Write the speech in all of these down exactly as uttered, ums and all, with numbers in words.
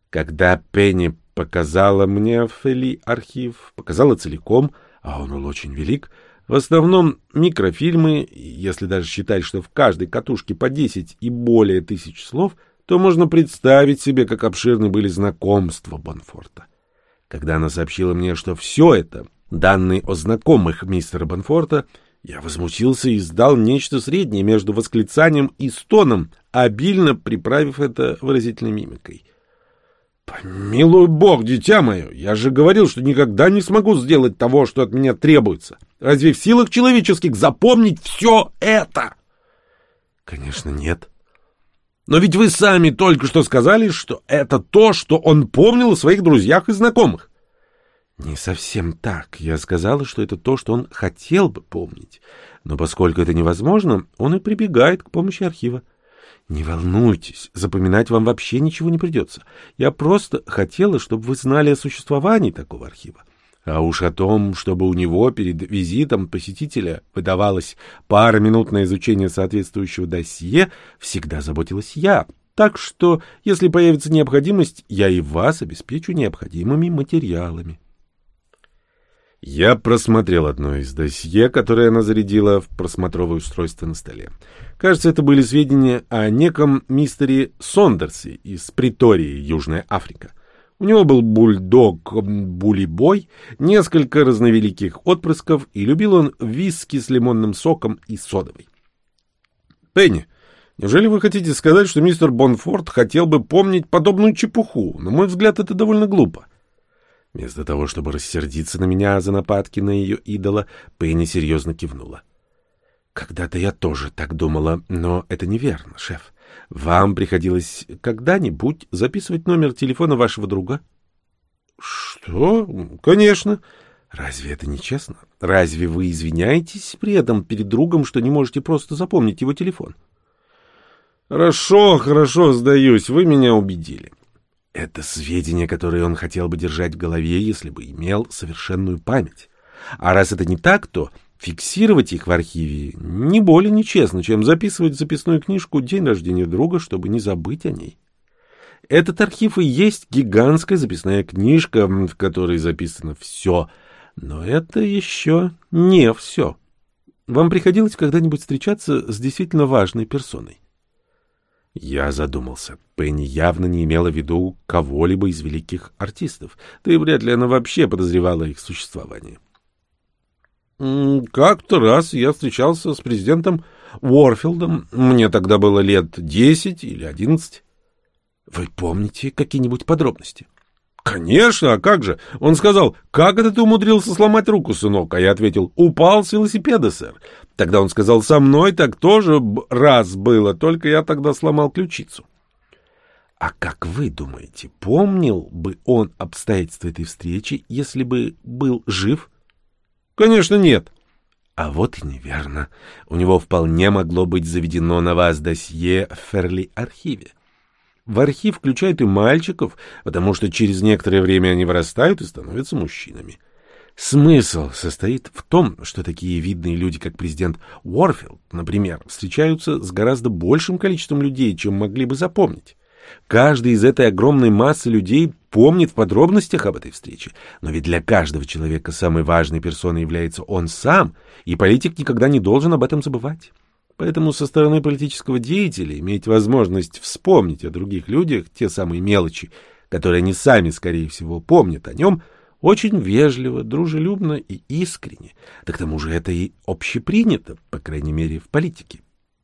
Когда Пенни показала мне Фели архив, показала целиком, а он был очень велик, в основном микрофильмы, если даже считать, что в каждой катушке по десять и более тысяч слов, то можно представить себе, как обширны были знакомства Бонфорта. Когда она сообщила мне, что все это данные о знакомых мистера Бонфорта, я возмутился и издал нечто среднее между восклицанием и стоном, обильно приправив это выразительной мимикой. «Помилуй Бог, дитя мое, я же говорил, что никогда не смогу сделать того, что от меня требуется. Разве в силах человеческих запомнить все это?» «Конечно, нет». «Но ведь вы сами только что сказали, что это то, что он помнил о своих друзьях и знакомых». «Не совсем так. Я сказала, что это то, что он хотел бы помнить. Но поскольку это невозможно, он и прибегает к помощи архива. Не волнуйтесь, запоминать вам вообще ничего не придется. Я просто хотела, чтобы вы знали о существовании такого архива. А уж о том, чтобы у него перед визитом посетителя выдавалась пара минут на изучение соответствующего досье, всегда заботилась я. Так что, если появится необходимость, я и вас обеспечу необходимыми материалами». Я просмотрел одно из досье, которое она зарядила в просмотровое устройство на столе. Кажется, это были сведения о неком мистере Сондерсе из Притории, Южная Африка. У него был бульдог Булли-бой, несколько разновеликих отпрысков, и любил он виски с лимонным соком и содовой. «Пенни, неужели вы хотите сказать, что мистер Бонфорт хотел бы помнить подобную чепуху? На мой взгляд, это довольно глупо». Вместо того, чтобы рассердиться на меня за нападки на ее идола, Пенни серьезно кивнула. «Когда-то я тоже так думала, но это неверно, шеф. Вам приходилось когда-нибудь записывать номер телефона вашего друга?» «Что? Конечно. Разве это не честно? Разве вы извиняетесь при этом перед другом, что не можете просто запомнить его телефон?» «Хорошо, хорошо, сдаюсь, вы меня убедили. Это сведения, которые он хотел бы держать в голове, если бы имел совершенную память. А раз это не так, то фиксировать их в архиве не более нечестно, чем записывать в записную книжку день рождения друга, чтобы не забыть о ней. Этот архив и есть гигантская записная книжка, в которой записано все. Но это еще не все. Вам приходилось когда-нибудь встречаться с действительно важной персоной? Я задумался. Пенни явно не имела в виду кого-либо из великих артистов, да и вряд ли она вообще подозревала их существование. «Как-то раз я встречался с президентом Уорфилдом. Мне тогда было лет десять или одиннадцать». «Вы помните какие-нибудь подробности?» «Конечно, а как же? Он сказал: как это ты умудрился сломать руку, сынок?» А я ответил: «Упал с велосипеда, сэр». Тогда он сказал: «Со мной так тоже раз было, только я тогда сломал ключицу». «А как вы думаете, помнил бы он обстоятельства этой встречи, если бы был жив?» «Конечно, нет». «А вот и неверно. У него вполне могло быть заведено на вас досье в Ферли-архиве. В архив включают и мальчиков, потому что через некоторое время они вырастают и становятся мужчинами. Смысл состоит в том, что такие видные люди, как президент Уорфилд, например, встречаются с гораздо большим количеством людей, чем могли бы запомнить. Каждый из этой огромной массы людей помнит в подробностях об этой встрече, но ведь для каждого человека самой важной персоной является он сам, и политик никогда не должен об этом забывать. Поэтому со стороны политического деятеля иметь возможность вспомнить о других людях те самые мелочи, которые они сами, скорее всего, помнят о нем, очень вежливо, дружелюбно и искренне. Да к тому же это и общепринято, по крайней мере, в политике.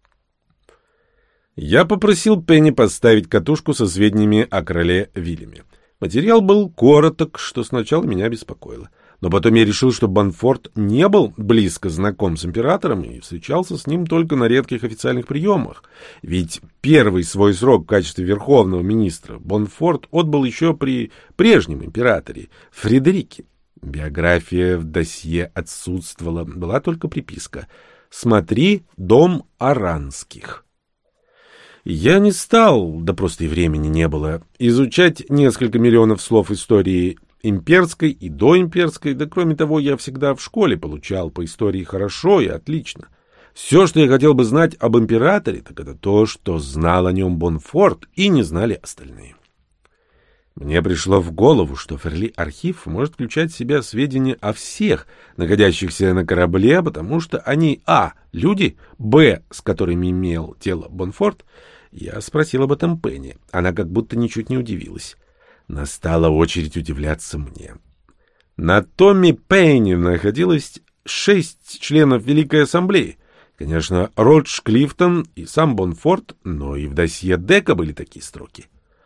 Я попросил Пенни поставить катушку со сведениями о короле Вильяме. Материал был короток, что сначала меня беспокоило. Но потом я решил, что Бонфорт не был близко знаком с императором и встречался с ним только на редких официальных приемах. Ведь первый свой срок в качестве верховного министра Бонфорт отбыл еще при прежнем императоре Фредерике. Биография в досье отсутствовала, была только приписка: «Смотри, дом Аранских». Я не стал, да просто и времени не было, изучать несколько миллионов слов истории имперской и доимперской, да кроме того, я всегда в школе получал по истории хорошо и отлично. Все, что я хотел бы знать об императоре, так это то, что знал о нем Бонфорт и не знали остальные. Мне пришло в голову, что Ферли-архив может включать в себя сведения о всех, находящихся на корабле, потому что они а. люди, б. с которыми имел дело Бонфорт. Я спросил об этом Пенни. Она как будто ничуть не удивилась. Настала очередь удивляться мне. На томе Пенни находилось шесть членов Великой Ассамблеи. Конечно, Родж Клифтон и сам Бонфорт, но и в досье Дека были такие строки.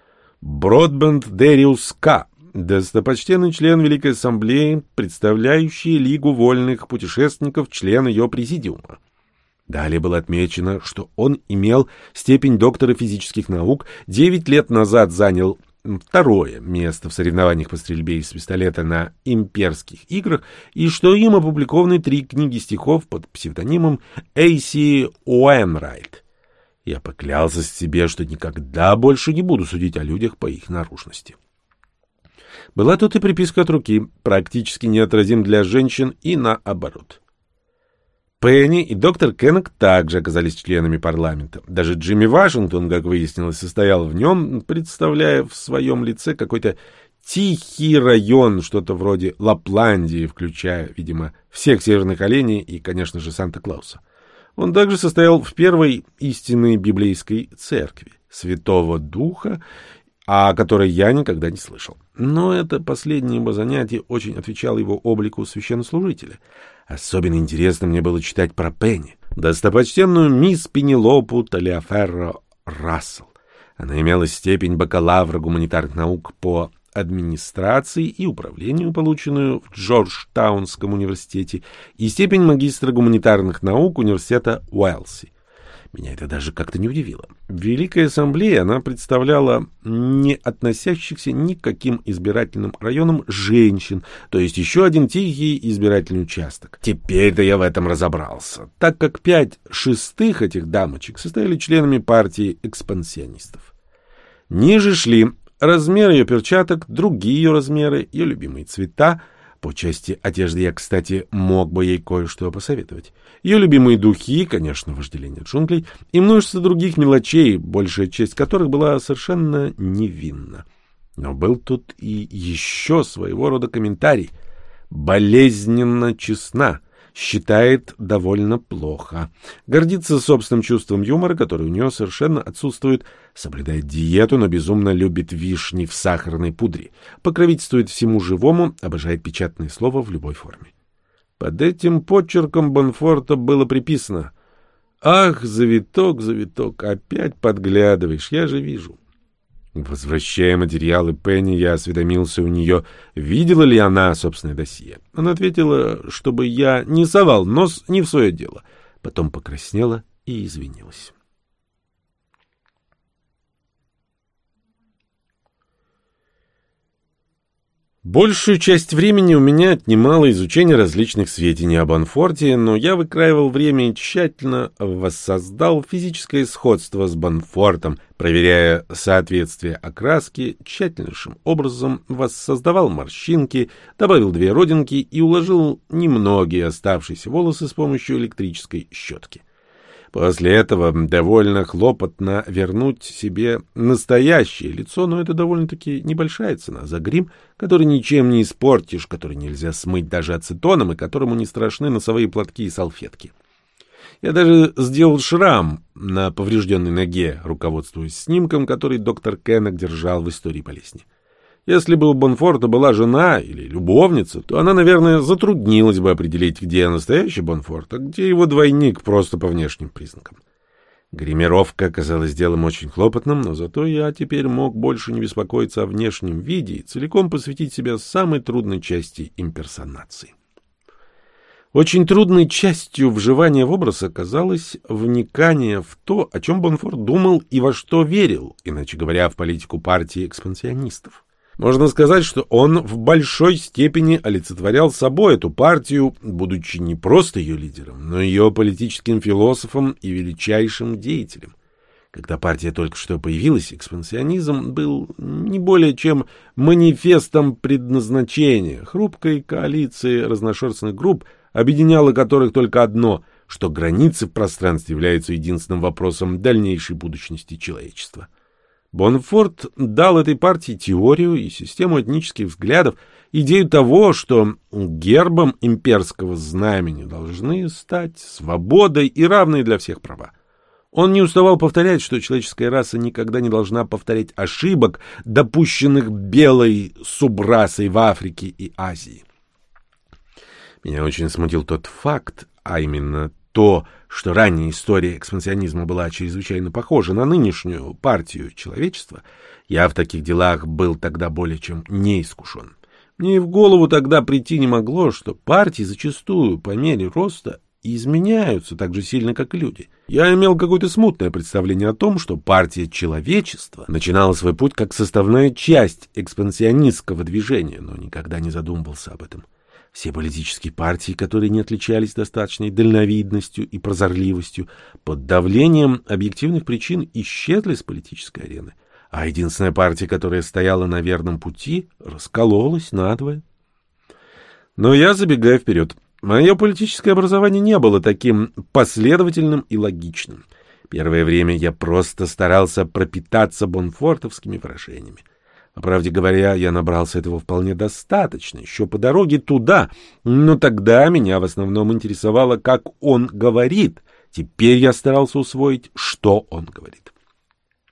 Бродбенд Дериус К., достопочтенный член Великой Ассамблеи, представляющий Лигу вольных путешественников, член ее президиума. Далее было отмечено, что он имел степень доктора физических наук, девять лет назад занял второе место в соревнованиях по стрельбе из пистолета на имперских играх и что им опубликованы три книги стихов под псевдонимом Эйси Уэнрайт. Я поклялся себе, что никогда больше не буду судить о людях по их наружности. Была тут и приписка от руки, практически неотразим для женщин и наоборот. Пенни и доктор Кеннек также оказались членами парламента. Даже Джимми Вашингтон, как выяснилось, состоял в нем, представляя в своем лице какой-то тихий район, что-то вроде Лапландии, включая, видимо, всех северных оленей и, конечно же, Санта-Клауса. Он также состоял в первой истинной библейской церкви, Святого Духа, о которой я никогда не слышал. Но это последнее его занятие очень отвечало его облику священнослужителя. Особенно интересно мне было читать про Пенни, достопочтенную мисс Пенелопу Талиаферро Рассел. Она имела степень бакалавра гуманитарных наук по администрации и управлению, полученную в Джорджтаунском университете, и степень магистра гуманитарных наук университета Уэлси. Меня это даже как-то не удивило. В Великой Ассамблее она представляла не относящихся ни к каким избирательным районам женщин, то есть еще один тихий избирательный участок. Теперь-то я в этом разобрался, так как пять шестых этих дамочек состояли членами партии экспансионистов. Ниже шли размер ее перчаток, другие ее размеры, ее любимые цвета. По части одежды я, кстати, мог бы ей кое-что посоветовать. Ее любимые духи, конечно, вожделение джунглей, и множество других мелочей, большая часть которых была совершенно невинна. Но был тут и еще своего рода комментарий. Болезненно честна, считает довольно плохо, гордится собственным чувством юмора, которое у нее совершенно отсутствует, соблюдает диету, но безумно любит вишни в сахарной пудре, покровительствует всему живому, обожает печатное слово в любой форме. Под этим почерком Бонфорта было приписано: «Ах, завиток, завиток, опять подглядываешь, я же вижу». Возвращая материалы Пенни, я осведомился у нее, видела ли она собственное досье. Она ответила, чтобы я не совал нос не в свое дело. Потом покраснела и извинилась. Большую часть времени у меня отнимало изучение различных сведений о Бонфорте, но я выкраивал время и тщательно воссоздал физическое сходство с Бонфортом, проверяя соответствие окраски, тщательнейшим образом воссоздавал морщинки, добавил две родинки и уложил немногие оставшиеся волосы с помощью электрической щетки. После этого довольно хлопотно вернуть себе настоящее лицо, но это довольно-таки небольшая цена за грим, который ничем не испортишь, который нельзя смыть даже ацетоном и которому не страшны носовые платки и салфетки. Я даже сделал шрам на поврежденной ноге, руководствуясь снимком, который доктор Кеннек держал в истории болезни. Если бы у Бонфорта была жена или любовница, то она, наверное, затруднилась бы определить, где настоящий Бонфорт, а где его двойник просто по внешним признакам. Гримировка оказалась делом очень хлопотным, но зато я теперь мог больше не беспокоиться о внешнем виде и целиком посвятить себя самой трудной части имперсонации. Очень трудной частью вживания в образ оказалось вникание в то, о чем Бонфорт думал и во что верил, иначе говоря, в политику партии экспансионистов. Можно сказать, что он в большой степени олицетворял собой эту партию, будучи не просто ее лидером, но ее политическим философом и величайшим деятелем. Когда партия только что появилась, экспансионизм был не более чем манифестом предназначения, хрупкой коалиции разношерстных групп, объединяло которых только одно, что границы в пространстве являются единственным вопросом дальнейшей будущности человечества. Бонфорт дал этой партии теорию и систему этнических взглядов, идею того, что гербом имперского знамени должны стать свобода и равные для всех права. Он не уставал повторять, что человеческая раса никогда не должна повторять ошибок, допущенных белой субрасой в Африке и Азии. Меня очень смутил тот факт, а именно то, что ранняя история экспансионизма была чрезвычайно похожа на нынешнюю партию человечества. Я в таких делах был тогда более чем неискушен. Мне и в голову тогда прийти не могло, что партии зачастую по мере роста изменяются так же сильно, как и люди. Я имел какое-то смутное представление о том, что партия человечества начинала свой путь как составная часть экспансионистского движения, но никогда не задумывался об этом. Все политические партии, которые не отличались достаточной дальновидностью и прозорливостью, под давлением объективных причин исчезли с политической арены, а единственная партия, которая стояла на верном пути, раскололась надвое. Но я забегаю вперед. Мое политическое образование не было таким последовательным и логичным. Первое время я просто старался пропитаться бонфортовскими выражениями. По правде говоря, я набрался этого вполне достаточно, еще по дороге туда, но тогда меня в основном интересовало, как он говорит. Теперь я старался усвоить, что он говорит.